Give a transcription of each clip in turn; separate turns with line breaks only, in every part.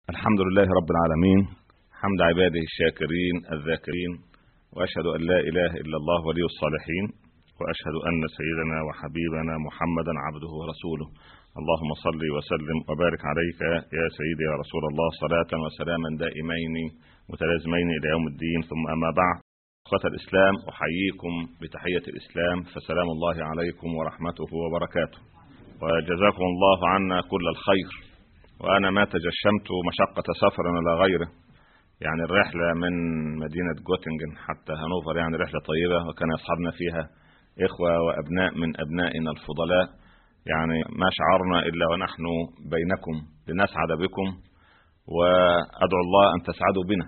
الحمد لله رب العالمين، حمد عباده الشاكرين الذاكرين، وأشهد أن لا إله إلا الله ولي الصالحين، وأشهد أن سيدنا وحبيبنا محمدا عبده ورسوله. اللهم صل وسلم وبارك عليك يا سيدي يا رسول الله، صلاة وسلاما دائمين متلازمين إلى يوم الدين. ثم أما بعد، أخوة الإسلام، أحييكم بتحية الإسلام، فسلام الله عليكم ورحمته وبركاته، وجزاكم الله عنا كل الخير. وأنا ما تجشمت مشقة سفر إلى غيره، يعني الرحلة من مدينة جوتنجن حتى هانوفر يعني رحلة طيبة، وكان يصحبنا فيها إخوة وأبناء من أبنائنا الفضلاء، يعني ما شعرنا إلا ونحن بينكم لنسعد بكم، وأدعو الله أن تسعدوا بنا.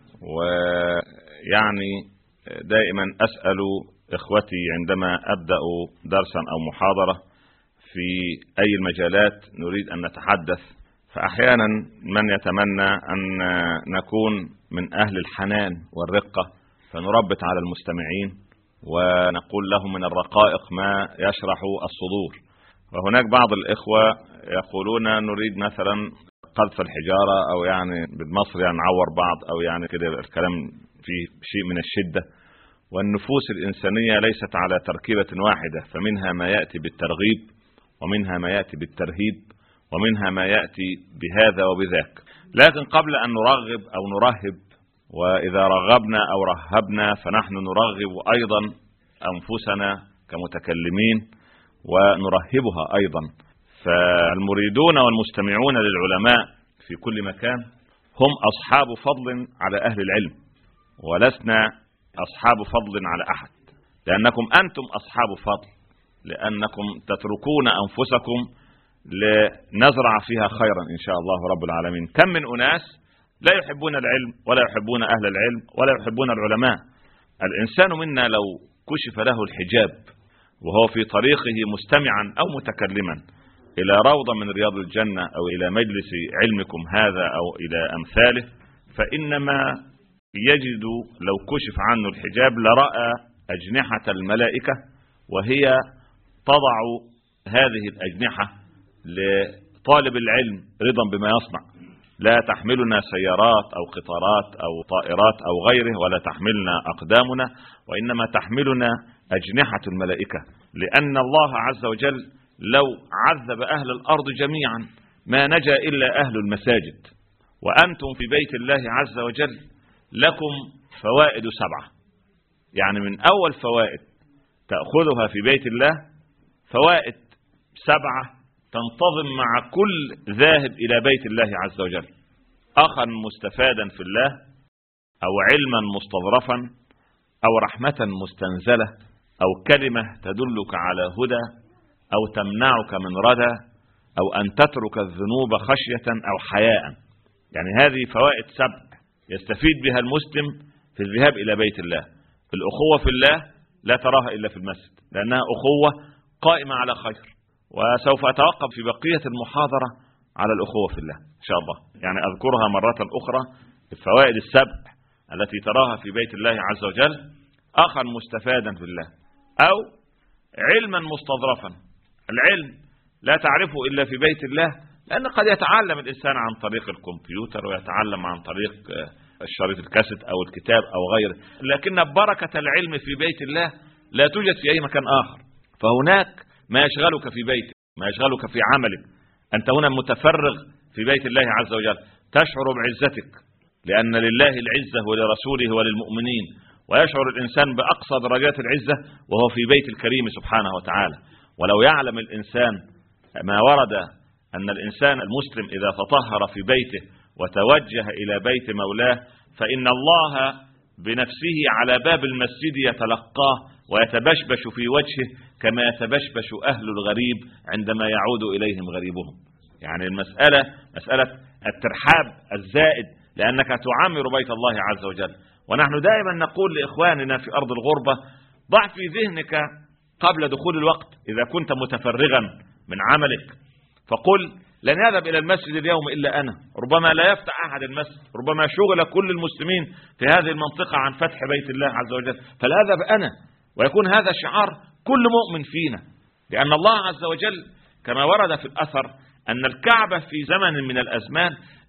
ويعني دائما أسأل إخوتي عندما أبدأ درسا أو محاضرة في أي المجالات نريد أن نتحدث، فأحيانا من يتمنى أن نكون من أهل الحنان والرقة فنربط على المستمعين ونقول لهم من الرقائق ما يشرح الصدور. وهناك بعض الإخوة يقولون نريد مثلا قذف الحجارة، أو يعني بالمصري يعني نعور بعض، أو يعني كده الكلام فيه شيء من الشدة. والنفوس الإنسانية ليست على تركيبة واحدة، فمنها ما يأتي بالترغيب، ومنها ما يأتي بالترهيب، ومنها ما يأتي بهذا وبذاك. لكن قبل أن نرغب أو نرهب، وإذا رغبنا أو رهبنا فنحن نرغب أيضا أنفسنا كمتكلمين ونرهبها أيضا. فالمريدون والمستمعون للعلماء في كل مكان هم أصحاب فضل على أهل العلم، ولسنا أصحاب فضل على أحد، لأنكم أنتم أصحاب فضل، لأنكم تتركون أنفسكم لنزرع فيها خيرا إن شاء الله رب العالمين. كم من أناس لا يحبون العلم ولا يحبون أهل العلم ولا يحبون العلماء. الإنسان منا لو كشف له الحجاب وهو في طريقه مستمعا أو متكلما إلى روضة من رياض الجنة أو إلى مجلس علمكم هذا أو إلى أمثاله، فإنما يجد لو كشف عنه الحجاب لرأى أجنحة الملائكة، وهي تضع هذه الأجنحة لطالب العلم رضا بما يصنع. لا تحملنا سيارات أو قطارات أو طائرات أو غيره، ولا تحملنا أقدامنا، وإنما تحملنا أجنحة الملائكة، لأن الله عز وجل لو عذب أهل الأرض جميعا ما نجا إلا أهل المساجد. وأنتم في بيت الله عز وجل لكم فوائد 7، يعني من أول فوائد تأخذها في بيت الله فوائد 7 تنتظم مع كل ذاهب إلى بيت الله عز وجل: أخا مستفادا في الله، أو علما مستظرفا، أو رحمة مستنزلة، أو كلمة تدلك على هدى، أو تمنعك من ردى، أو أن تترك الذنوب خشية أو حياء. يعني هذه فوائد 7 يستفيد بها المسلم في الذهاب إلى بيت الله. الأخوة في الله لا تراها إلا في المسجد، لأنها أخوة قائمة على خير. وسوف أتوقف في بقية المحاضرة على الأخوة في الله إن شاء الله، يعني أذكرها مرة أخرى. الفوائد 7 التي تراها في بيت الله عز وجل: أخا مستفادا في الله، أو علما مستظرفا. العلم لا تعرفه إلا في بيت الله، لأن قد يتعلم الإنسان عن طريق الكمبيوتر، ويتعلم عن طريق الشريط الكاسيت أو الكتاب أو غيره، لكن بركة العلم في بيت الله لا توجد في أي مكان آخر. فهناك ما يشغلك في بيتك، ما يشغلك في عملك. أنت هنا متفرغ في بيت الله عز وجل، تشعر بعزتك، لأن لله العزة ولرسوله وللمؤمنين، ويشعر الإنسان بأقصى درجات العزة وهو في بيت الكريم سبحانه وتعالى. ولو يعلم الإنسان ما ورد أن الإنسان المسلم إذا تطهر في بيته وتوجه إلى بيت مولاه، فإن الله بنفسه على باب المسجد يتلقاه ويتبشبش في وجهه كما يتبشبش أهل الغريب عندما يعود إليهم غريبهم. يعني المسألة مسألة الترحاب الزائد، لأنك تعمر بيت الله عز وجل. ونحن دائما نقول لإخواننا في أرض الغربة: ضع في ذهنك قبل دخول الوقت إذا كنت متفرغا من عملك، فقل: لن يذهب إلى المسجد اليوم إلا أنا. ربما لا يفتح أحد المسجد، ربما شغل كل المسلمين في هذه المنطقة عن فتح بيت الله عز وجل، فلأذهب أنا. ويكون هذا شعار كل مؤمن فينا، لأن الله عز وجل كما ورد في الأثر أن الكعبة في زمن من الأزمان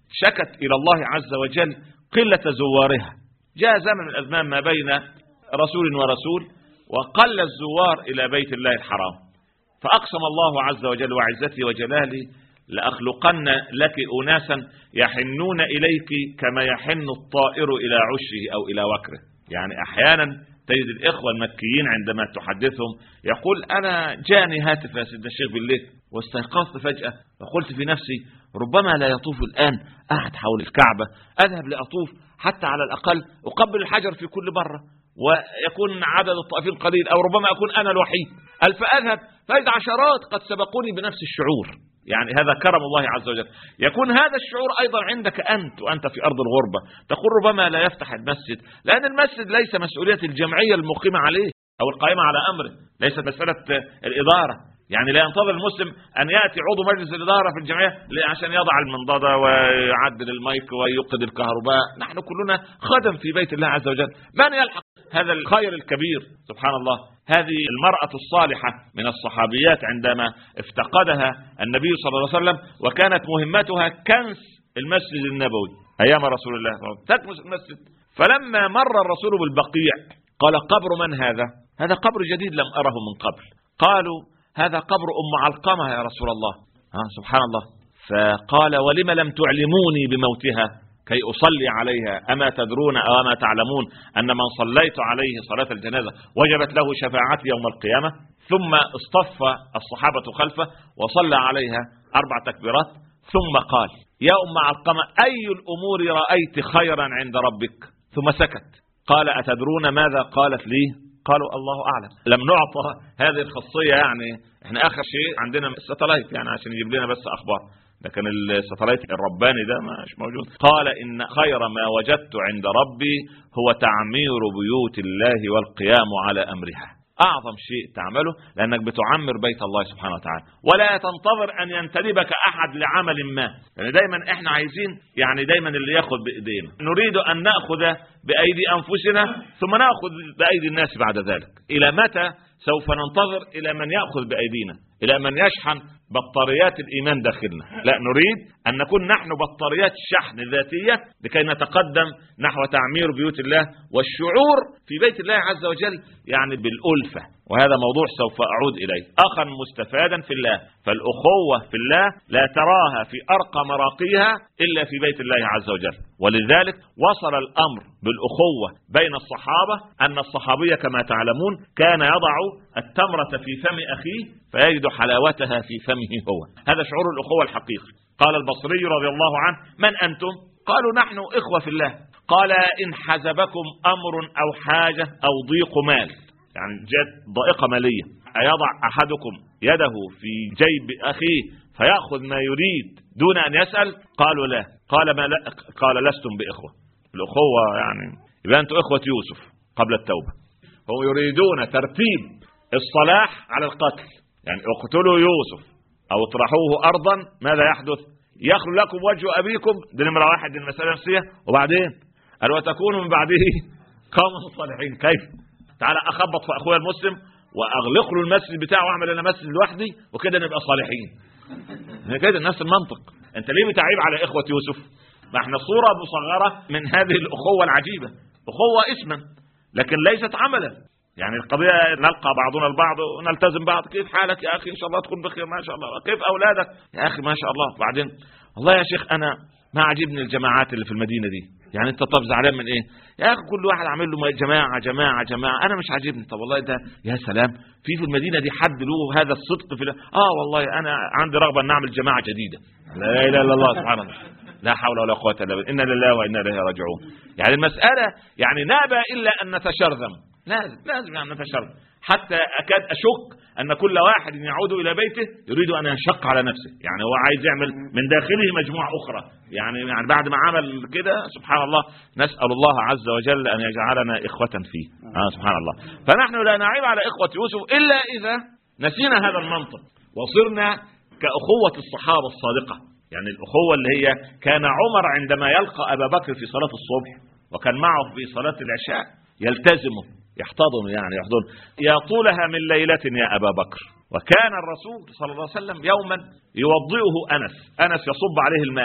شكت إلى الله عز وجل قلة زوارها. جاء زمن من الأزمان ما بين رسول ورسول وقل الزوار إلى بيت الله الحرام، فأقسم الله عز وجل وعزته وجلاله لأخلقن لك أناسا يحنون إليك كما يحن الطائر إلى عشه أو إلى وكره. يعني أحيانا تجد الإخوة المكيين عندما تحدثهم يقول أنا جاني هاتف يا سيدنا الشيخ بالليل واستيقظت فجأة وقلت في نفسي ربما لا يطوف الآن أحد حول الكعبة، أذهب لأطوف حتى على الأقل أقبل الحجر في كل مرة ويكون عدد الطائفين قليل، أو ربما أكون أنا الوحيد. فأذهب فإذا عشرات قد سبقوني بنفس الشعور. يعني هذا كرم الله عز وجل. يكون هذا الشعور أيضا عندك أنت وأنت في أرض الغربة، تقول ربما لا يفتح المسجد، لأن المسجد ليس مسؤولية الجمعية المقيمة عليه أو القائمة على أمره، ليست مسألة الإدارة. يعني لا ينتظر المسلم أن يأتي عضو مجلس الإدارة في الجمعية عشان يضع المنضدة ويعدل المايك ويوقد الكهرباء. نحن كلنا خدم في بيت الله عز وجل. من يلحق هذا الخير الكبير؟ سبحان الله. هذه المرأة الصالحة من الصحابيات عندما افتقدها النبي صلى الله عليه وسلم وكانت مهمتها كنس المسجد النبوي أيام رسول الله، تكنس المسجد. فلما مر الرسول بالبقيع قال قبر من هذا؟ هذا قبر جديد لم أره من قبل. قالوا هذا قبر أم علقمة يا رسول الله. سبحان الله. فقال ولم لم تعلموني بموتها كي أصلي عليها؟ أما تدرون أو أما تعلمون أن من صليت عليه صلاة الجنازة وجبت له شفاعتي يوم القيامة؟ ثم اصطف الصحابة خلفه وصلى عليها 4 تكبيرات ثم قال يا أم علقمة أي الأمور رأيت خيرا عند ربك؟ ثم سكت. قال أتدرون ماذا قالت لي؟ قالوا الله أعلم. لم نعطى هذه الخاصية. يعني احنا آخر شيء عندنا الساتلايت يعني عشان يجيب لنا بس أخبار، لكن الساتلايت الرباني ده مش موجود. قال إن خير ما وجدت عند ربي هو تعمير بيوت الله والقيام على أمرها. أعظم شيء تعمله لأنك بتعمر بيت الله سبحانه وتعالى، ولا تنتظر أن ينتدبك أحد لعمل ما. يعني دايما إحنا عايزين يعني دايما اللي يأخذ بإيدينا. نريد أن نأخذ بأيدي أنفسنا ثم نأخذ بأيدي الناس بعد ذلك. إلى متى سوف ننتظر إلى من يأخذ بأيدينا، إلى من يشحن بطاريات الإيمان داخلنا؟ لا، نريد أن نكون نحن بطاريات الشحن الذاتية لكي نتقدم نحو تعمير بيوت الله والشعور في بيت الله عز وجل يعني بالألفة. وهذا موضوع سوف أعود إليه. أخا مستفادا في الله، فالأخوة في الله لا تراها في أرقى مراقيها إلا في بيت الله عز وجل. ولذلك وصل الأمر بالأخوة بين الصحابة أن الصحابي كما تعلمون كان يضع التمرة في فم أخيه فيجد حلاوتها في فمه هو. هذا شعور الأخوة الحقيقي. قال البصري رضي الله عنه من أنتم؟ قالوا نحن إخوة في الله. قال إن حزبكم أمر أو حاجة أو ضيق مال، يعني جاءت ضائقة مالية، أيضع أحدكم يده في جيب أخيه فيأخذ ما يريد دون أن يسأل؟ قالوا لا. قال ما لا؟ قال لستم بإخوة. الأخوة يعني يبقى أنتم إخوة يوسف قبل التوبة. هم يريدون ترتيب الصلاح على القتل، يعني اقتلوا يوسف أو اطرحوه أرضا. ماذا يحدث؟ يخلو لكم وجه أبيكم. دي نمرة 1 المسألة نفسية. وبعدين قال وتكونوا من بعده قوما صالحين. كيف؟ تعالى أخبط في أخويا المسلم وأغلق له المسجد بتاعه وأعمل أنا مسجد لوحدي وكده نبقى صالحين. كده نفس المنطق. أنت ليه بتعيب على إخوة يوسف؟ ما احنا صورة مصغرة من هذه الأخوة العجيبة. أخوة اسما لكن ليست عملا. يعني القضية نلقى بعضنا البعض ونلتزم بعض. كيف حالك يا أخي؟ إن شاء الله تكون بخير. ما شاء الله. كيف أولادك يا أخي؟ ما شاء الله. بعدين والله يا شيخ أنا ما عجبني الجماعات اللي في المدينة دي. يعني انت طب زعلان من ايه يا اخي؟ كل واحد عامل له جماعه جماعه جماعه. انا مش عاجبني. طب والله ده يا سلام في المدينه دي حد له هذا الصدق في والله انا عندي رغبه ان نعمل جماعه جديده. لا اله الا الله سبحان الله. لا حول ولا قوه الا بالله. انا لله وانا اليه راجعون. يعني المساله يعني نابى الا ان نتشرذم. لازم يعني نتشرذم. حتى اكاد اشك ان كل واحد يعود الى بيته يريد ان ينشق على نفسه. يعني هو عايز يعمل من داخله مجموعه اخرى. يعني بعد ما عمل كده سبحان الله نسال الله عز وجل ان يجعلنا اخوه فيه. سبحان الله. فنحن لا نعيب على اخوه يوسف الا اذا نسينا هذا المنطق وصرنا كاخوه الصحابه الصادقه. يعني الاخوه اللي هي كان عمر عندما يلقى ابا بكر في صلاه الصبح وكان معه في صلاه العشاء يلتزمه يحتضن، يعني يحضن يا طولها من ليلة يا أبا بكر. وكان الرسول صلى الله عليه وسلم يوما يوضئه أنس يصب عليه الماء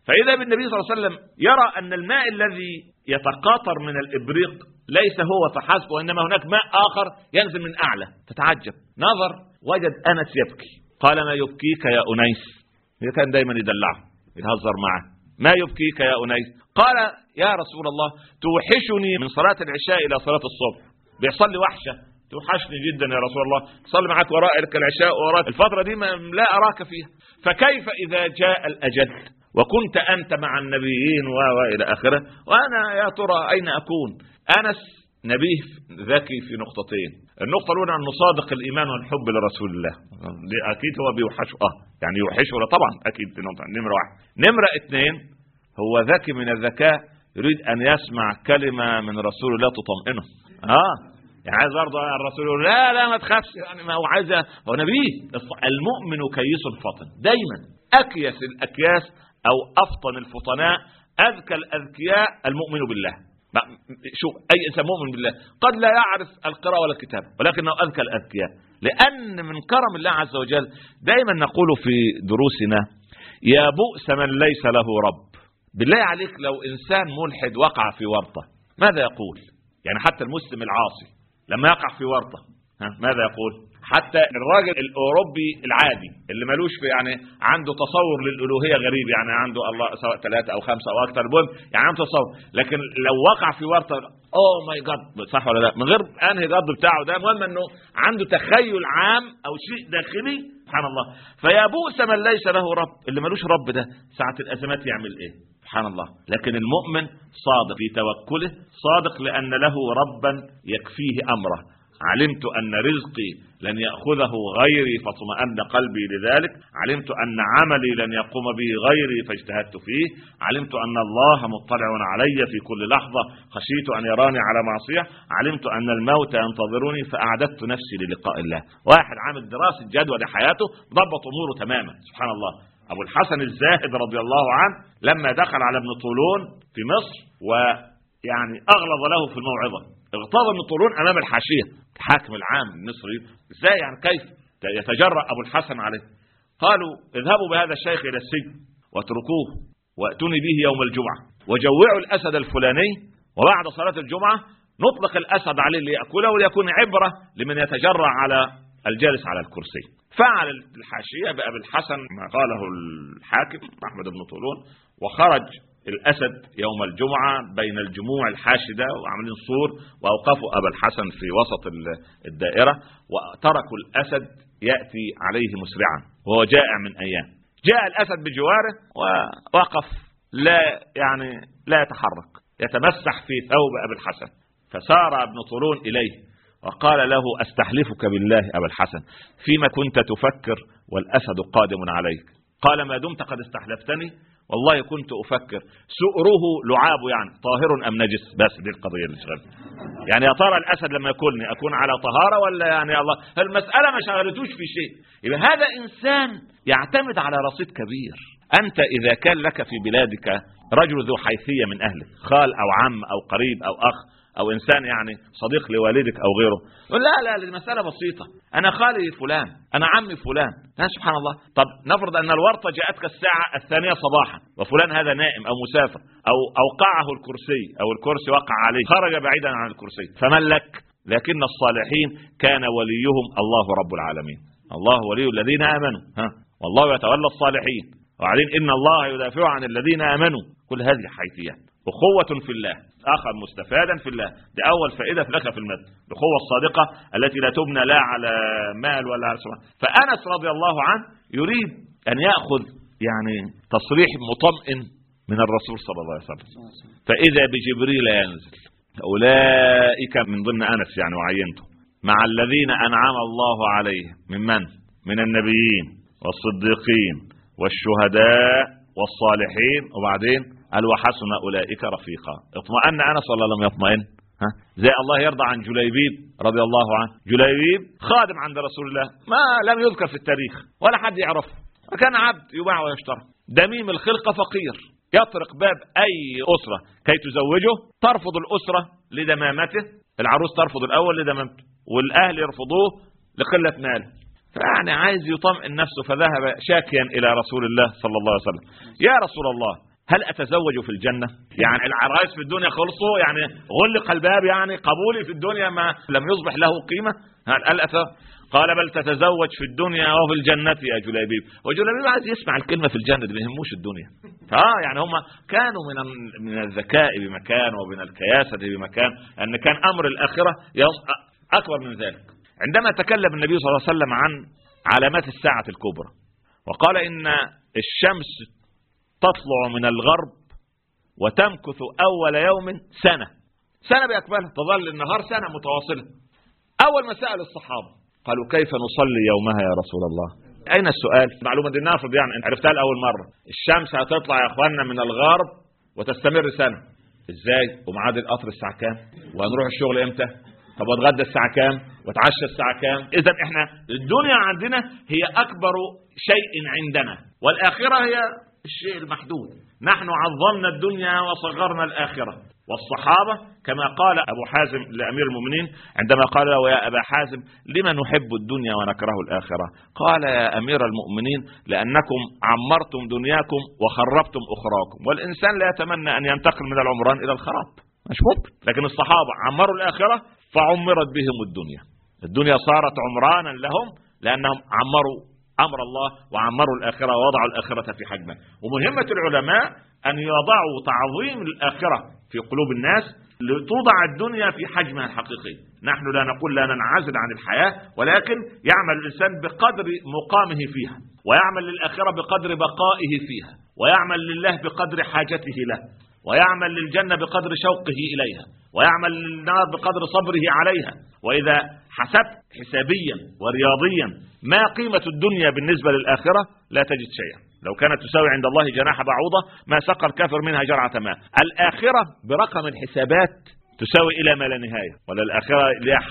فإذا بالنبي صلى الله عليه وسلم يرى أن الماء الذي يتقاطر من الإبريق ليس هو فحسب، وإنما هناك ماء آخر ينزل من أعلى. تتعجب، نظر وجد أنس يبكي. قال ما يبكيك يا أنيس؟ كان دايما يدلعه يتهزر معه. ما يبكيك يا أنيس؟ قال يا رسول الله توحشني من صلاة العشاء إلى صلاة الصبح، بيحصل لي وحشة، توحشني جدا يا رسول الله، صلي معك ورائك العشاء وراء الفترة دي لا أراك فيها، فكيف إذا جاء الأجل وكنت أنت مع النبيين وإلى آخره، وأنا يا ترى أين أكون؟ أنس نبيه ذكي في نقطتين. النقطة الأولى أنه صادق الإيمان والحب لرسول الله، دي أكيد هو بيوحشه، يعني يوحشه طبعا أكيد، نمرة واحد. نمرة اثنين، هو ذكي من الذكاء، يريد أن يسمع كلمة من رسول الله تطمئنه. يعني عايز برضه الرسول يقول لا ما تخافش، يعني ما هو عايز، هو نبيه. المؤمن كيس فطن، دايما أكيس الأكياس أو أفطن الفطناء، أذكى الأذكياء المؤمن بالله. شوف أي إنسان مؤمن بالله قد لا يعرف القراءة ولا الكتاب، ولكنه أذكى الأذكياء، لأن من كرم الله عز وجل دايما نقول في دروسنا يا بؤس من ليس له رب. بالله عليك لو إنسان ملحد وقع في ورطة ماذا يقول؟ يعني حتى المسلم العاصي لما يقع في ورطة ماذا يقول؟ حتى الراجل الأوروبي العادي اللي ملوش في يعني عنده تصور للألوهية غريب، يعني عنده الله سواء 3 أو 5 أو أكثر، المهم يعني عنده تصور، لكن لو وقع في ورطة أوه ماي جاد، صح ولا لا؟ من غير أنهي جد بتاعه ده، المهم إنه عنده تخيل عام أو شيء داخلي، سبحان الله. فيا بؤس من ليس له رب، اللي ملوش رب ده ساعة الأزمات يعمل إيه؟ سبحان الله. لكن المؤمن صادق في توكله، صادق لأن له ربا يكفيه أمره. علمت أن رزقي لن يأخذه غيري فاطمأن قلبي لذلك، علمت أن عملي لن يقوم به غيري فاجتهدت فيه، علمت أن الله مطلع علي في كل لحظة خشيت أن يراني على معصية، علمت أن الموت ينتظرني فأعددت نفسي للقاء الله. واحد عامل دراسة جدوى لحياته، ضبط أموره تماما، سبحان الله. أبو الحسن الزاهد رضي الله عنه لما دخل على ابن طولون في مصر ويعني أغلظ له في الموعظة، اغتاظ ابن طولون أمام الحاشية الحاكم العام المصري، ازاي يعني كيف يتجرأ أبو الحسن عليه؟ قالوا اذهبوا بهذا الشيخ إلى السجن واتركوه واتوني به يوم الجمعة وجوعوا الأسد الفلاني، وبعد صلاة الجمعة نطلق الأسد عليه ليأكله وليكون عبرة لمن يتجرأ على الجالس على الكرسي. فعل الحاشية بأبي الحسن ما قاله الحاكم أحمد بن طولون، وخرج الأسد يوم الجمعة بين الجموع الحاشدة وعاملين صور، وأوقفوا أبا الحسن في وسط الدائرة، وتركوا الأسد يأتي عليه مسرعا وهو جائع من أيام. جاء الأسد بجواره ووقف لا يتحرك، يتمسح في ثوب أبي الحسن. فسار ابن طولون إليه وقال له أستحلفك بالله أبا الحسن فيما كنت تفكر والأسد قادم عليك؟ قال ما دمت قد استحلفتني والله كنت أفكر سؤره لعاب، يعني طاهر أم نجس، بس دي القضية اللي شغلت. يعني يا ترى الأسد لما يأكلني أكون على طهارة ولا يعني الله؟ المسألة ما شغلتوش في شيء. يبقى هذا إنسان يعتمد على رصيد كبير. أنت إذا كان لك في بلادك رجل ذو حيثية من أهلك، خال أو عم أو قريب أو أخ أو إنسان يعني صديق لوالدك أو غيره، لا المسألة بسيطة، أنا خالي فلان، أنا عمي فلان، سبحان الله. طب نفرض أن الورطة جاءتك الساعة 2 صباحا وفلان هذا نائم أو مسافر أو أوقعه الكرسي أو الكرسي وقع عليه، خرج بعيدا عن الكرسي، فمن لك؟ لكن الصالحين كان وليهم الله رب العالمين، الله ولي الذين آمنوا، والله يتولى الصالحين، وبعدين إن الله يدافع عن الذين آمنوا. كل هذه حيثيات. أخوة في الله، آخر مستفادا في الله، دي أول فائدة في لك في المد، الأخوة الصادقة التي لا تبنى لا على مال ولا على سمع. فأنس رضي الله عنه يريد أن يأخذ يعني تصريح مطمئن من الرسول صلى الله عليه وسلم، فإذا بجبريل ينزل. أولئك من ضمن أنس يعني وعينته مع الذين أنعم الله عليهم من النبيين والصديقين والشهداء والصالحين، وبعدين قال وحسن أولئك رفيقا. اطمأن أنس ولا لم يطمئن؟ زي الله يرضى عن جليبيب رضي الله عنه. جليبيب خادم عند رسول الله ما لم يذكر في التاريخ ولا حد يعرفه، وكان عبد يباع ويشترى، دميم الخلقة، فقير، يطرق باب أي أسرة كي تزوجه، ترفض الأسرة لدمامته، العروس ترفض الأول لدمامته، والأهل يرفضوه لقلة ماله، فيعني عايز يطمئن نفسه، فذهب شاكيا إلى رسول الله صلى الله عليه وسلم: يا رسول الله هل أتزوج في الجنة؟ يعني العرايس في الدنيا خلصوا، يعني غلق الباب، يعني قبولي في الدنيا ما لم يصبح له قيمة. قال بل تتزوج في الدنيا وفي الجنة يا جليبيب. وجليبيب عايز يسمع الكلمة في الجنة، ما يهموش الدنيا. يعني هم كانوا من الذكاء بمكان ومن الكياسة بمكان، أن كان أمر الآخرة أكبر من ذلك. عندما تكلم النبي صلى الله عليه وسلم عن علامات الساعة الكبرى وقال إن الشمس تطلع من الغرب وتمكث أول يوم سنة بأكملها، تظل النهار سنة متواصلة. أول ما سأل الصحابة قالوا كيف نصلي يومها يا رسول الله؟ أين السؤال؟ معلومة دي نافذ، يعني أنت عرفتها لأول مرة. الشمس هتطلع يا أخواننا من الغرب وتستمر سنة. إزاي؟ ومعاد القطر الساعة كام؟ وهنروح الشغل إمتى؟ طب واتغدى الساعة كام؟ واتعشى الساعة كام؟ إذا إحنا الدنيا عندنا هي أكبر شيء عندنا، والآخرة هي الشيء المحدود. نحن عظمنا الدنيا وصغرنا الآخرة. والصحابة كما قال أبو حازم لأمير المؤمنين عندما قال له يا أبا حازم لما نحب الدنيا ونكره الآخرة؟ قال يا أمير المؤمنين لأنكم عمرتم دنياكم وخربتم أخراكم، والإنسان لا يتمنى أن ينتقل من العمران إلى الخراب، مش ممكن. لكن الصحابة عمروا الآخرة فعمرت بهم الدنيا صارت عمرانا لهم لأنهم عمروا أمر الله وعمروا الآخرة ووضعوا الآخرة في حجمها. ومهمة العلماء أن يضعوا تعظيم الآخرة في قلوب الناس لتوضع الدنيا في حجمها الحقيقي. نحن لا نقول لا ننعزل عن الحياة، ولكن يعمل الإنسان بقدر مقامه فيها، ويعمل للآخرة بقدر بقائه فيها، ويعمل لله بقدر حاجته له، ويعمل للجنة بقدر شوقه إليها، ويعمل للنار بقدر صبره عليها. وإذا حسبت حسابيا ورياضيا ما قيمة الدنيا بالنسبة للآخرة لا تجد شيئا. لو كانت تساوي عند الله جناح بعوضة ما سقى الكافر منها جرعة ماء. الآخرة برقم الحسابات تساوي إلى ما لا نهاية، ولا الآخرة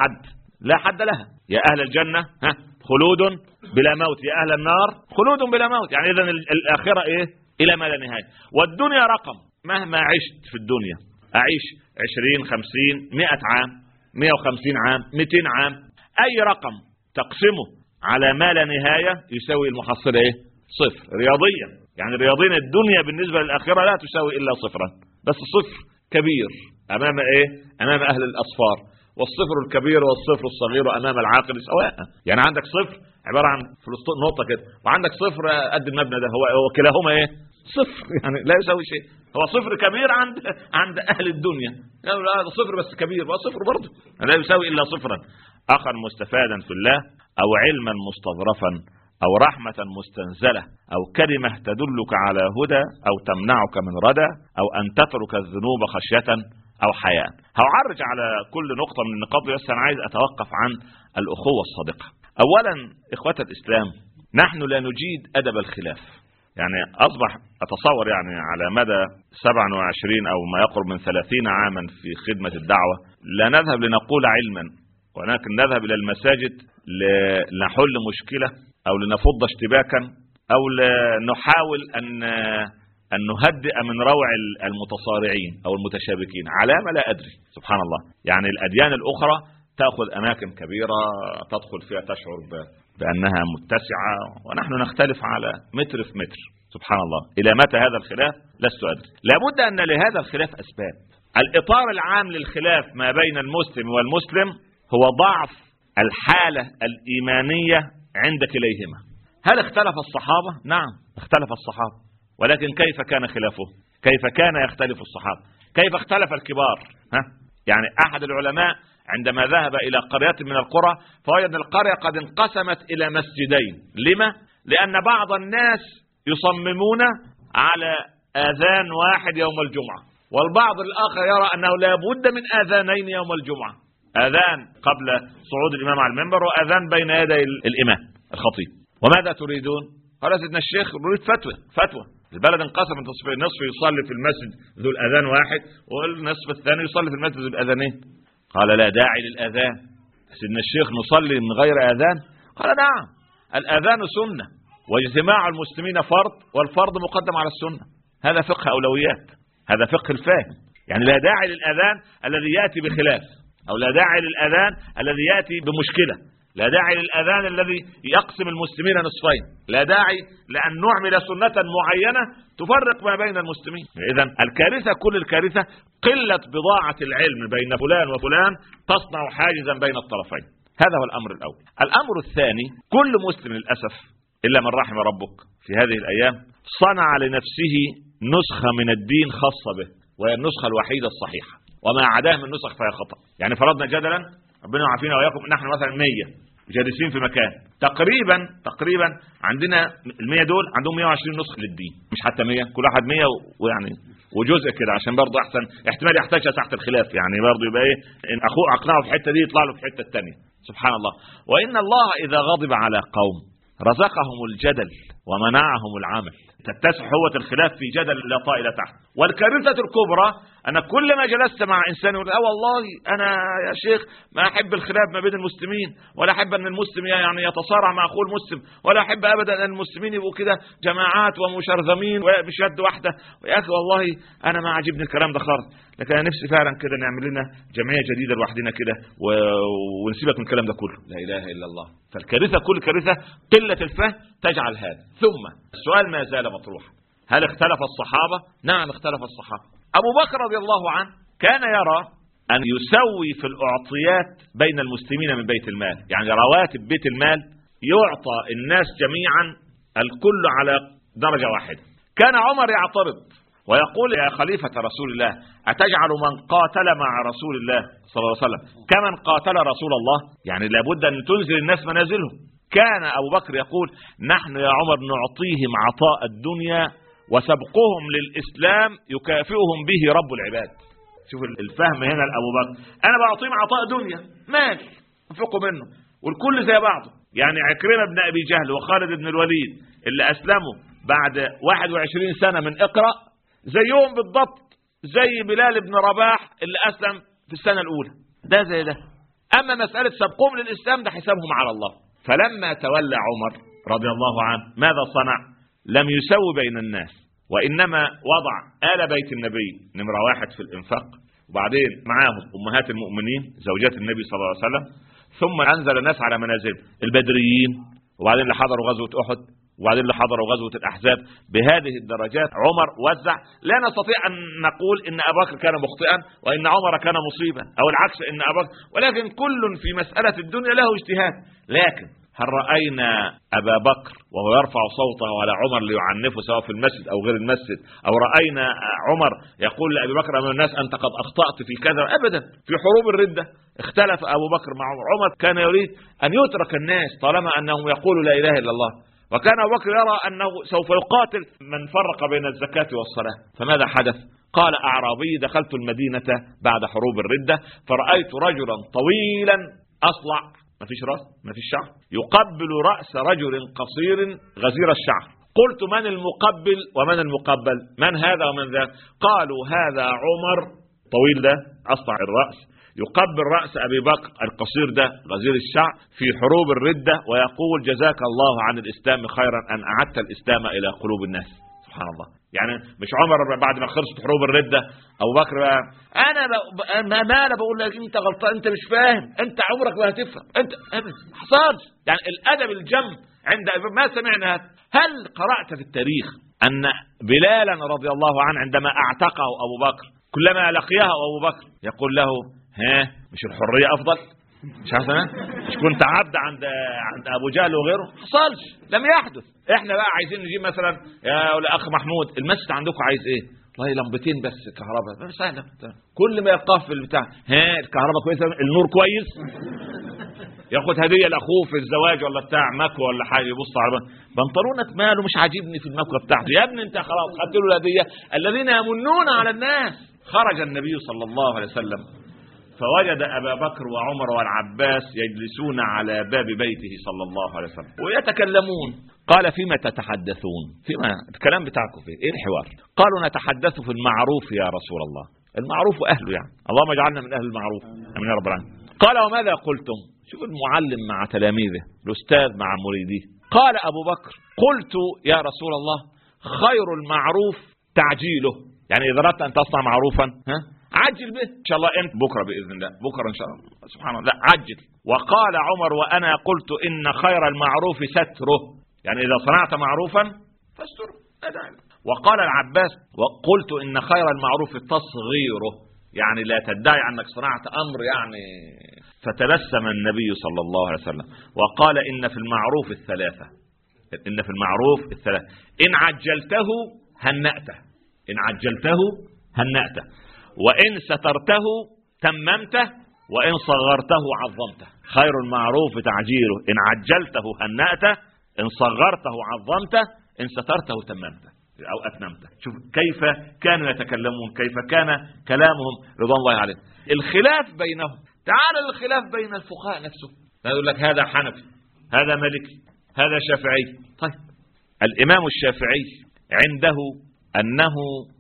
لا حد لها. يا أهل الجنة خلود بلا موت، يا أهل النار خلود بلا موت. يعني إذن الآخرة إيه؟ إلى ما لا نهاية. والدنيا رقم، مهما عشت في الدنيا أعيش 20 50 100 عام 150 عام 200 عام، أي رقم تقسمه على ما لا نهاية يساوي المحصلة إيه؟ صفر. رياضيا يعني رياضيا الدنيا بالنسبة للآخرة لا تساوي إلا صفرا، بس صفر كبير أمام إيه؟ أمام أهل الأصفار، والصفر الكبير والصفر الصغير أمام العاقل سواء. يعني عندك صفر عبارة عن فلسطين نقطة كده، وعندك صفر قد المبنى ده، هو كلاهما إيه؟ صفر، يعني لا يساوي شيء. هو صفر كبير عند أهل الدنيا، يعني هذا صفر بس كبير، وصفر برضه لا يساوي إلا صفرا. أخا مستفادا في الله، أو علما مستظرفا، أو رحمة مستنزلة، أو كلمة تدلك على هدى، أو تمنعك من ردى، أو أن تترك الذنوب خشية أو حياء. هعرج على كل نقطة من النقاط، بس أنا عايز أتوقف عن الأخوة الصادقة. أولا إخوة الإسلام، نحن لا نجيد أدب الخلاف. يعني أصبح أتصور يعني على مدى 27 أو ما يقرب من 30 عاما في خدمة الدعوة لا نذهب لنقول علما، ولكن نذهب إلى المساجد لنحل مشكلة أو لنفض اشتباكا أو لنحاول أن نهدئ من روع المتصارعين أو المتشابكين. علامة لا أدري، سبحان الله. يعني الأديان الأخرى تأخذ أماكن كبيرة تدخل فيها تشعر بأنها متسعة، ونحن نختلف على متر في متر. سبحان الله، إلى متى هذا الخلاف؟ لست أدري. لابد أن لهذا الخلاف أسباب. الإطار العام للخلاف ما بين المسلم والمسلم هو ضعف الحالة الإيمانية عند كليهما. هل اختلف الصحابة؟ نعم اختلف الصحابة، ولكن كيف كان خلافه؟ كيف كان يختلف الصحابة؟ كيف اختلف الكبار؟ يعني أحد العلماء عندما ذهب إلى قرية من القرى فوجد القرية قد انقسمت إلى مسجدين. لما؟ لأن بعض الناس يصممون على آذان واحد يوم الجمعة، والبعض الآخر يرى أنه لا بد من آذانين يوم الجمعة، آذان قبل صعود الإمام على المنبر وآذان بين يدي الإمام الخطيب. وماذا تريدون؟ قال سيدنا الشيخ نريد فتوى. البلد انقسم نصفين، نصف يصلي في المسجد ذو الأذان واحد، والنصف الثاني يصلي في المسجد ذو الأذانين. قال لا داعي للأذان. سيدنا الشيخ نصلي من غير أذان؟ قال نعم، الأذان سنة، واجتماع المسلمين فرض، والفرض مقدم على السنة. هذا فقه أولويات، هذا فقه الفاهم. يعني لا داعي للأذان الذي يأتي بخلاف، أو لا داعي للأذان الذي يأتي بمشكلة. لا داعي للأذان الذي يقسم المسلمين نصفين، لا داعي لأن نعمل سنة معينة تفرق ما بين المسلمين. إذن الكارثة، كل الكارثة قلة بضاعة العلم بين فلان وفلان تصنع حاجزا بين الطرفين. هذا هو الأمر الأول. الأمر الثاني، كل مسلم للأسف إلا من رحم ربك في هذه الأيام صنع لنفسه نسخة من الدين خاصة به، وهي النسخة الوحيدة الصحيحة، وما عداه من نسخ فهي خطأ. يعني فرضنا جدلا، ربنا يعافينا وإياكم، نحن مثلا 100 جالسين في مكان، تقريبا عندنا ال100 دول عندهم 120 نسخة للدين، مش حتى 100، كل واحد 100 ويعني وجزء كده، عشان برضه احسن احتمال يحتاجها تحت الخلاف، يعني برضه يبقى ايه، ان اخوه اقنعه في الحته دي يطلع له في الحته الثانيه. سبحان الله. وان الله اذا غضب على قوم رزقهم الجدل ومنعهم العمل. تتسع هوة الخلاف في جدل لا طائل تحت. والكارثة الكبرى أن كل ما جلست مع إنسان يقول والله أنا يا شيخ ما أحب الخلاف ما بين المسلمين، ولا أحب أن المسلم يعني يتصارع مع أخوه المسلم، ولا أحب أبدا أن المسلمين يبقوا كده جماعات ومشرذمين بشد واحدة. ويا أخي والله أنا ما عجبني الكلام ده خالص، لكن أنا نفسي فعلا كده نعمل لنا جمعية جديدة لوحدنا كده ونسيبك من الكلام ده كله. لا إله إلا الله. فالكارثة، كل كارثة قلة الفهم تجعل هذا. ثم السؤال ما زال مطروحا، هل اختلف الصحابة؟ نعم اختلف الصحابة. أبو بكر رضي الله عنه كان يرى أن يسوي في الأعطيات بين المسلمين من بيت المال، يعني رواتب بيت المال يعطى الناس جميعا الكل على درجة واحدة. كان عمر يعترض ويقول يا خليفة رسول الله أتجعل من قاتل مع رسول الله صلى الله عليه وسلم كمن قاتل رسول الله؟ يعني لابد أن تنزل الناس منازلهم. كان أبو بكر يقول نحن يا عمر نعطيهم عطاء الدنيا وسبقهم للإسلام يكافئهم به رب العباد. شوف الفهم هنا لأبو بكر، أنا بعطيهم عطاء دنيا مال انفقوا منه والكل زي بعضه. يعني عكرمة بن أبي جهل وخالد بن الوليد اللي أسلموا بعد 21 سنة من اقرأ زيهم بالضبط، زي بلال بن رباح اللي أسلم في السنة الأولى، ده زي ده. أما مسألة سبقهم للإسلام ده حسابهم على الله. فلما تولى عمر رضي الله عنه ماذا صنع؟ لم يسوي بين الناس، وإنما وضع آل بيت النبي نمرة 1 في الإنفاق، وبعدين معاهم أمهات المؤمنين زوجات النبي صلى الله عليه وسلم، ثم أنزل الناس على منازل البدريين، وبعدين اللي حضروا غزوة أحد، وبعدين اللي حضروا غزوة الأحزاب. بهذه الدرجات عمر وزع. لا نستطيع أن نقول إن أبا بكر كان مخطئا وإن عمر كان مصيبا، أو العكس إن أبا بكر، ولكن كل في مسألة الدنيا له اجتهاد. لكن هل رأينا أبا بكر وهو يرفع صوته على عمر ليعنفه سواء في المسجد أو غير المسجد، أو رأينا عمر يقول لأبي بكر أمام الناس أنت قد أخطأت في كذا؟ أبدا. في حروب الردة اختلف أبو بكر مع عمر، كان يريد أن يترك الناس طالما أنهم يقولوا لا إله إلا الله، وكان أبو بكر يرى أنه سوف يقاتل من فرق بين الزكاة والصلاة. فماذا حدث؟ قال أعرابي دخلت المدينة بعد حروب الردة فرأيت رجلا طويلا أصلع، ما فيش رأس ما فيش شعر، يقبل رأس رجل قصير غزير الشعر. قلت من المقبل ومن المقبل؟ من هذا ومن ذا؟ قالوا هذا عمر طويل ده أصلع الرأس يقبل رأس أبي بكر القصير ده غزير الشعر في حروب الردة، ويقول جزاك الله عن الإسلام خيرا أن أعدت الإسلام إلى قلوب الناس. سبحان الله. يعني مش عمر بعد ما خلصت حروب الردة أبو بكر أنا بقول لك أنت غلطان، أنت مش فاهم، أنت عمرك ما هتفهم، أنت حصاد. يعني الأدب الجم عند ما سمعنا. هل قرأت في التاريخ أن بلالا رضي الله عنه عندما اعتقه أبو بكر كلما لقيه أبو بكر يقول له مش الحرية أفضل؟ مش عارف مش كنت عبد عند أبو جهل وغيره؟ حصلش، لم يحدث. احنا بقى عايزين نجيب مثلا يا أخ محمود المسجد عندكم عايز ايه؟ والله لمبتين بس كهرباء سهلة. كل ما يلقاه في البتاع الكهرباء كويسة، النور كويس، ياخد هدية لأخوه في الزواج ولا بتاع مكوى ولا حاجة، يبص على بنطلونك ماله مش عاجبني في المكوى بتاعته. يا ابني انت خلاص خدت له الهدية. الذين يمنون على الناس. خرج النبي صلى الله عليه وسلم فوجد أبا بكر وعمر والعباس يجلسون على باب بيته صلى الله عليه وسلم ويتكلمون. قال فيما تتحدثون؟ فيما الكلام بتاعكم فيه ايه الحوار؟ قالوا نتحدث في المعروف يا رسول الله. المعروف أهله يعني، اللهم اجعلنا من أهل المعروف امين يا رب العالمين. قال وماذا قلتم؟ شوف المعلم مع تلاميذه، الأستاذ مع مريديه. قال أبو بكر قلت يا رسول الله خير المعروف تعجيله. يعني إذا أردت أن تصنع معروفا عجل به إن شاء الله، أنت بكرة بإذن الله، بكرة إن شاء الله، سبحان الله، لا عجل. وقال عمر وأنا قلت إن خير المعروف ستره، يعني إذا صنعت معروفا فاستره. وقال العباس وقلت إن خير المعروف تصغيره، يعني لا تدعي أنك صنعت أمر يعني. فتبسم النبي صلى الله عليه وسلم وقال إن في المعروف الثلاثة، إن في المعروف الثلاثة، إن عجلته هنأته، إن عجلته هنأته، وإن سترته تممته، وإن صغرته عظمته. خير المعروف تعجيله، إن عجلته هنأته، إن صغرته عظمته، إن سترته تممته أو أتممته. شوف كيف كانوا يتكلمون، كيف كان كلامهم رضوان الله عليهم. الخلاف بينهم، تعال الخلاف بين الفقهاء نفسه، يقول لك هذا حنفي، هذا مالكي، هذا شافعي. طيب الإمام الشافعي عنده أنه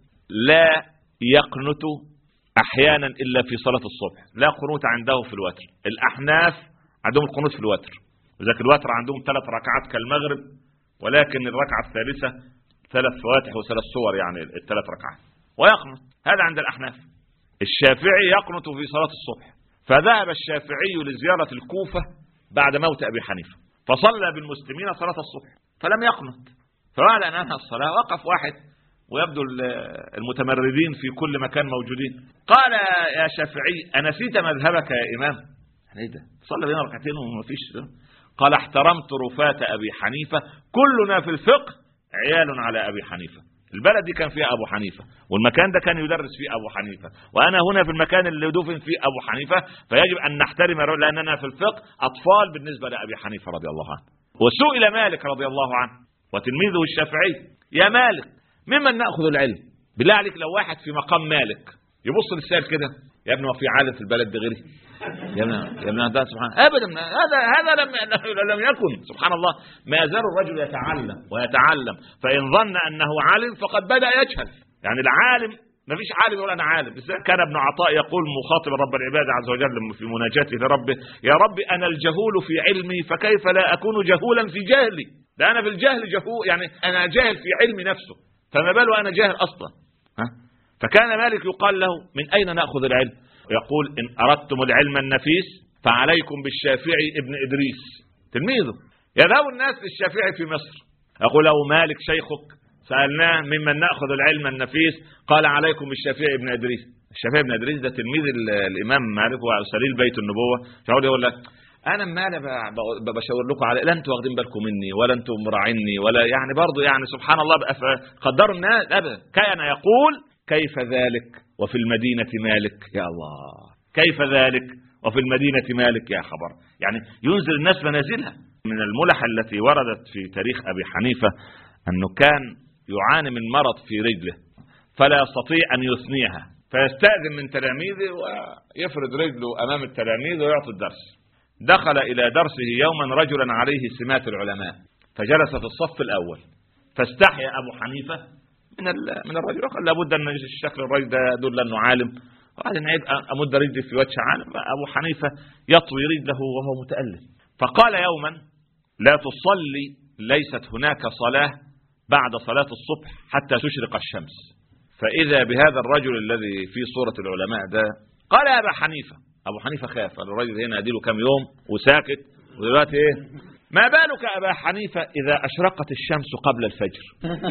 لا يقنت أحيانا إلا في صلاة الصبح، لا قنوت عنده في الوتر. الأحناف عندهم القنوت في الوتر، وذلك الوتر عندهم 3 ركعات كالمغرب، ولكن الركعة الثالثة 3 فواتح و3 سور، يعني 3 ركعات ويقنت. هذا عند الأحناف. الشافعي يقنت في صلاة الصبح، فذهب الشافعي لزيارة الكوفة بعد موت أبي حنيفة، فصلى بالمسلمين صلاة الصبح فلم يقنت. فبعد أن أنهى الصلاة وقف واحد، ويبدو المتمردين في كل مكان موجودين، قال يا شافعي أنسيت مذهبك يا إمام؟ ايه ده؟ صلى بين ركعتين وما فيش. قال احترمت رفات أبي حنيفة، كلنا في الفقه عيال على أبي حنيفة. البلد دي كان فيها أبو حنيفة، والمكان ده كان يدرس فيه أبو حنيفة، وأنا هنا في المكان اللي دفن فيه أبو حنيفة، فيجب أن نحترم لأننا في الفقه أطفال بالنسبة لأبي حنيفة رضي الله عنه. وسئل مالك رضي الله عنه وتلميذه الشافعي يا مالك ممن نأخذ العلم؟ بالله عليك لو واحد في مقام مالك يبص للسائل كده، يا ابني وفي عالم في البلد دي غيري؟ يا ابني ده سبحان ابدا، هذا لم يكن. سبحان الله، ما يزال الرجل يتعلم ويتعلم، فإن ظن أنه عالم فقد بدأ يجهل. يعني العالم ما فيش عالم يقول أنا عالم. كان ابن عطاء يقول مخاطبا رب العباد عز وجل في مناجاته لربه: يا رب أنا الجهول في علمي، فكيف لا أكون جهولا في جهلي؟ ده أنا في الجهل جهول، يعني أنا جاهل في علمي نفسه، فما بال وأنا جاهل أصلا. فكان مالك يقال له من أين نأخذ العلم؟ يقول إن أردتم العلم النفيس فعليكم بالشافعي ابن إدريس تلميذه. يذهب الناس للشافعي في مصر، يقول له مالك شيخك، سألناه ممن نأخذ العلم النفيس، قال عليكم بالشافعي ابن إدريس. الشافعي ابن إدريس ده تلميذ الإمام مالك وسليل بيت النبوة. يقول لك أنا ما بشاور لكم على، لا أنتم واخدين بالكم مني ولا أنتم مراعيني ولا يعني برضو يعني سبحان الله قدروا الناس أبدا. كان يقول كيف ذلك وفي المدينة مالك؟ يا الله، كيف ذلك وفي المدينة مالك؟ يا خبر. يعني ينزل الناس منازلها. من الملح التي وردت في تاريخ أبي حنيفة أنه كان يعاني من مرض في رجله فلا يستطيع أن يثنيها، فيستأذن من تلاميذه ويفرد رجله أمام التلاميذ ويعطي الدرس. دخل إلى درسه يوما رجلا عليه سمات العلماء، فجلس في الصف الأول، فاستحيا أبو حنيفة من الرجل، قال لابد أن الشكل الرجل ده يدل أنه عالم، وبعدين عيب أمد رجلي في وجه عالم. أبو حنيفة يطوي رجله وهو متألم، فقال يوما لا تصلي، ليست هناك صلاة بعد صلاة الصبح حتى تشرق الشمس. فإذا بهذا الرجل الذي في صورة العلماء ده قال يا أبا حنيفة. أبو حنيفة خاف، قال الرجل هنا أديله كم يوم وساكت، ودلوقتي إيه؟ ما بالك أبا حنيفة إذا أشرقت الشمس قبل الفجر؟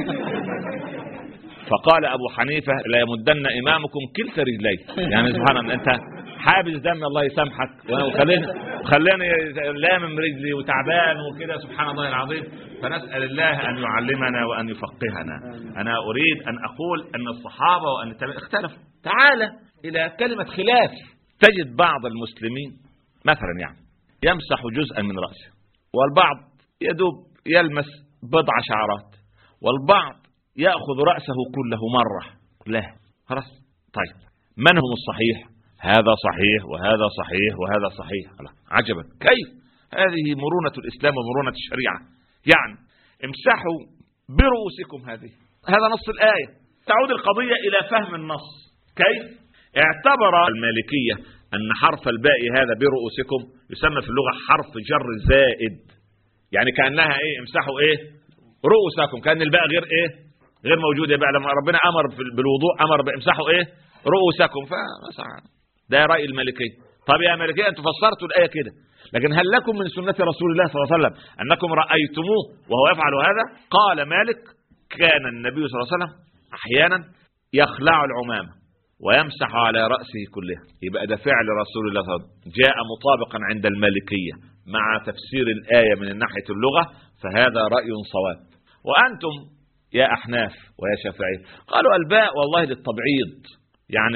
فقال أبو حنيفة لا يمدن إمامكم كلتا رجليه. يعني سبحان الله، أنت حابس دم الله يسامحك، وخليني لامم رجلي وتعبان وكده، سبحان الله العظيم. فنسأل الله أن يعلمنا وأن يفقهنا. أنا أريد أن أقول أن الصحابة وأن اختلفوا. تعال إلى كلمة خلاف، تجد بعض المسلمين مثلا يعني يمسح جزءا من رأسه، والبعض يدوب يلمس بضع شعرات، والبعض يأخذ رأسه كله مرة. لا خلاص، طيب من هم الصحيح؟ هذا صحيح وهذا صحيح وهذا صحيح. عجبا، كيف هذه مرونة الإسلام ومرونة الشريعة؟ يعني امسحوا برؤوسكم، هذا نص الآية. تعود القضية إلى فهم النص. كيف؟ اعتبر المالكية أن حرف الباء هذا برؤوسكم يسمى في اللغة حرف جر زائد، يعني كأنها إيه؟ امسحوا إيه؟ رؤوسكم، كأن الباء غير إيه؟ غير موجودة. بقى لما ربنا أمر بالوضوء أمر بامسحوا إيه؟ رؤوسكم فمسح. ده رأي المالكية. طب يا مالكية أنتم فسرتوا الآية كده، لكن هل لكم من سنة رسول الله صلى الله عليه وسلم أنكم رأيتموه وهو يفعل هذا؟ قال مالك كان النبي صلى الله عليه وسلم أحيانا يخلع العمامة ويمسح على رأسه كلها. يبقى ده فعل رسول الله صلى الله عليه وسلم جاء مطابقا عند المالكية مع تفسير الآية من ناحية اللغة، فهذا رأي صواب. وأنتم يا أحناف ويا شافعي قالوا الباء والله للتبعيض، يعني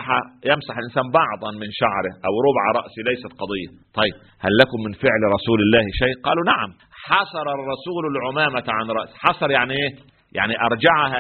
يمسح الإنسان بعضا من شعره أو ربع رأسه ليست قضية. طيب هل لكم من فعل رسول الله شيء؟ قالوا نعم، حصر الرسول العمامة عن رأسه. حصر يعني إيه؟ يعني أرجعها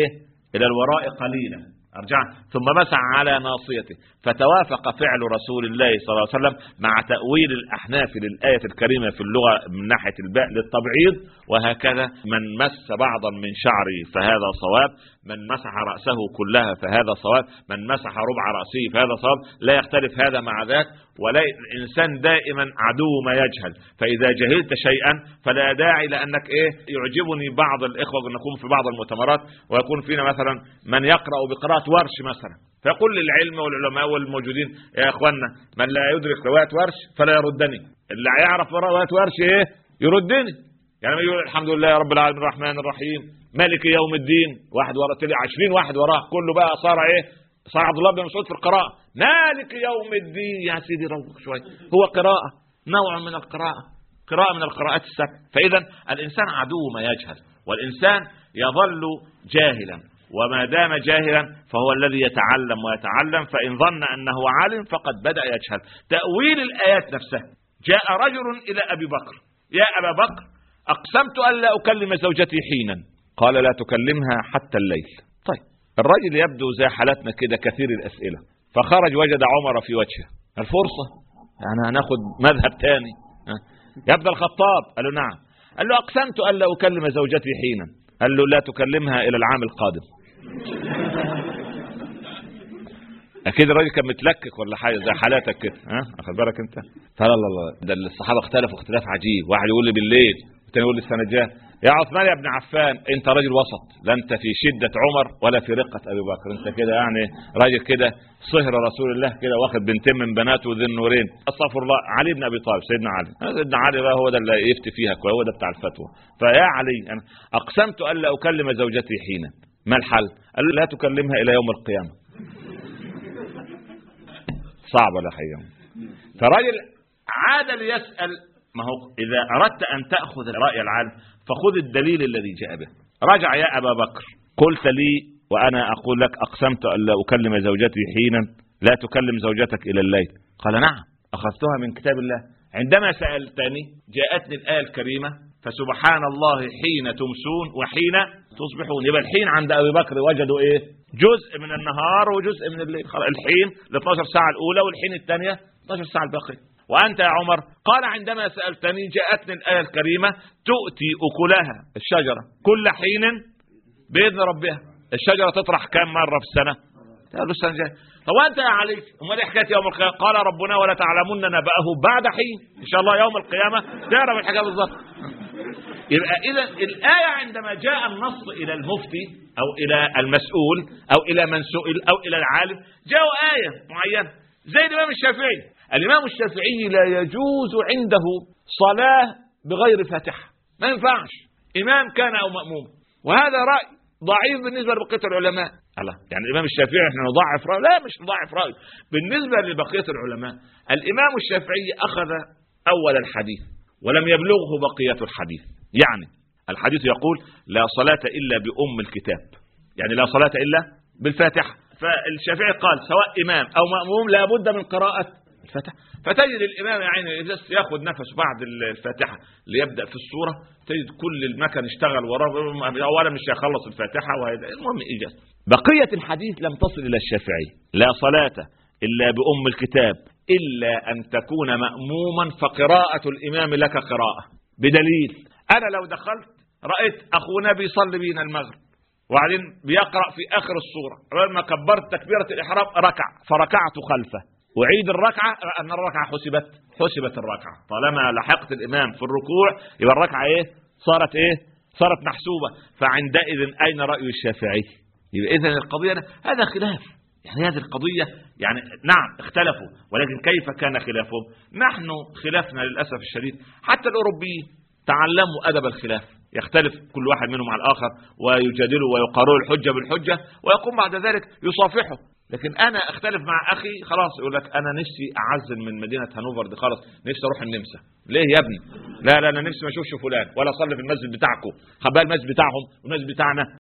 إلى الوراء قليلا، أرجع ثم مسح على ناصيته. فتوافق فعل رسول الله صلى الله عليه وسلم مع تأويل الأحناف للآية الكريمة في اللغة من ناحية الباء للتبعيض. وهكذا من مس بعضا من شعره فهذا صواب، من مسح رأسه كلها فهذا صواب، من مسح ربع رأسه فهذا صواب. لا يختلف هذا مع ذاك. ولا الإنسان دائما عدو ما يجهل، فإذا جهلت شيئا فلا داعي لأنك يعجبني بعض الإخوة نكون في بعض المؤتمرات ويكون فينا مثلا من يقرأ بقراءة ورش مثلا، فيقول للعلم والعلماء والموجودين يا اخوانا من لا يدرك رواية ورش فلا يردني، اللي يعرف رواية ورش يردني. يعني يقول الحمد لله رب العالمين الرحمن الرحيم مالك يوم الدين، واحد وراه طلع 20 واحد وراه كله بقى صار صار عبد الله بن مسعود في القراءة مالك يوم الدين. يا سيدي روق شوي، هو قراءة نوع من القراءة، قراءة من القراءات السبع. فإذا الإنسان عدو ما يجهل، والإنسان يظل جاهلا، وما دام جاهلا فهو الذي يتعلم ويتعلم. فإن ظن أنه عالم فقد بدأ يجهل. تأويل الآيات نفسها، جاء رجل إلى أبي بكر يا أبا بكر أقسمت أن لا أكلم زوجتي حينا، قال لا تكلمها حتى الليل. طيب الرجل يبدو زي حالتنا كده كثير الأسئلة، فخرج وجد عمر في وجهه الفرصة، يعني هناخد مذهب تاني. يبدأ الخطاب قال له نعم، قال له أقسمت أن لا أكلم زوجتي حينا، قال له لا تكلمها إلى العام القادم. أكيد الراجل كان متلكك ولا حاجة زي حالاتك كده، أخذ بالك أنت؟ فلا لا ده الصحابة اختلفوا اختلاف عجيب، واحد يقول لي بالليل والثاني يقول لي السنة الجاية. يا عثمان يا ابن عفان أنت راجل وسط، لا أنت في شدة عمر ولا في رقة أبي بكر، أنت كده يعني راجل كده صهر رسول الله كده واخد بنتين من بناته ذي النورين. استغفر الله، علي بن أبي طالب سيدنا علي، سيدنا علي بقى هو ده اللي يفتي فيها، هو ده بتاع الفتوى. فيا علي أنا أقسمت ألا أكلم زوجتي حينا، ما الحل؟ قال له لا تكلمها إلى يوم القيامة. صعب ولا خيام؟ فراجل عاد ليسأل. ما هو إذا أردت أن تأخذ رأي العالم فخذ الدليل الذي جاء به. رجع يا أبا بكر قلت لي وأنا أقول لك أقسمت أن لا أكلم زوجتي حينا، لا تكلم زوجتك إلى الليل. قال نعم أخذتها من كتاب الله. عندما سألتني جاءتني الآية الكريمة فسبحان الله حين تمسون وحين تصبحون. يبقى الحين عند أبي بكر وجدوا جزء من النهار وجزء من الليل. الحين ل 12 ساعة الأولى والحين الثانية 12 ساعة الباقية. وأنت يا عمر قال عندما سألتني جاءتني الآية الكريمة تؤتي أكلها الشجرة كل حين بإذن ربها. الشجرة تطرح كم مرة في السنة؟ قالوا السنة الجاية. طب وأنت يا علي امال ايه حكاية يوم القيامة؟ قال ربنا ولا تعلمون نبأه بعد حين. إن شاء الله يوم القيامة تعرف الحكاية بالظبط. يبقى إذا الآية عندما جاء النص إلى المفتي أو إلى المسؤول أو إلى من سئل أو إلى العالم جاءوا آية معينة زي الإمام الشافعي. الإمام الشافعي لا يجوز عنده صلاة بغير فاتحة، ما ينفعش إمام كان أو مأموم. وهذا رأي ضعيف بالنسبة لبقية العلماء. الله يعني الإمام الشافعي احنا نضعف رأيه؟ لا مش نضعف رأيه بالنسبة لبقية العلماء. الإمام الشافعي أخذ أول الحديث ولم يبلغه بقية الحديث. يعني الحديث يقول لا صلاة إلا بأم الكتاب، يعني لا صلاة إلا بالفاتحة. فالشافعي قال سواء إمام أو مأموم لا بد من قراءة الفاتحة. فتجد الإمام يعني ياخذ نفس بعد الفاتحة ليبدأ في السورة، تجد كل المكان اشتغل وراه أولا مش هيخلص الفاتحة وهذا المهم إيجاز. بقية الحديث لم تصل إلى الشافعي لا صلاة إلا بأم الكتاب إلا أن تكون مأموما فقراءة الإمام لك قراءة. بدليل أنا لو دخلت رأيت أخونا بيصلي بينا المغرب وبعدين بيقرأ في آخر الصورة، لما كبرت تكبيرة الإحرام ركع فركعت خلفه وعيد الركعة أن الركعة حسبت الركعة. طالما لحقت الإمام في الركوع يبقى الركعة صارت محسوبة. فعندئذ أين رأي الشافعي؟ يبقى إذن القضية هذا خلاف، هذه القضية يعني نعم اختلفوا، ولكن كيف كان خلافهم؟ نحن خلافنا للأسف الشديد حتى الأوروبيين تعلموا أدب الخلاف، يختلف كل واحد منهم على الآخر ويجادلوا ويقاروا الحجة بالحجة ويقوم بعد ذلك يصافحه. لكن أنا أختلف مع أخي خلاص يقول لك أنا نفسي أعزل من مدينة هانوفر دي خلاص، نفسي أروح النمسا. ليه يا ابني؟ لا أنا نفسي ما أشوفش فلان ولا أصلي في المسجد بتاعكم، خبال المسجد بتاعهم والمسجد بتاعنا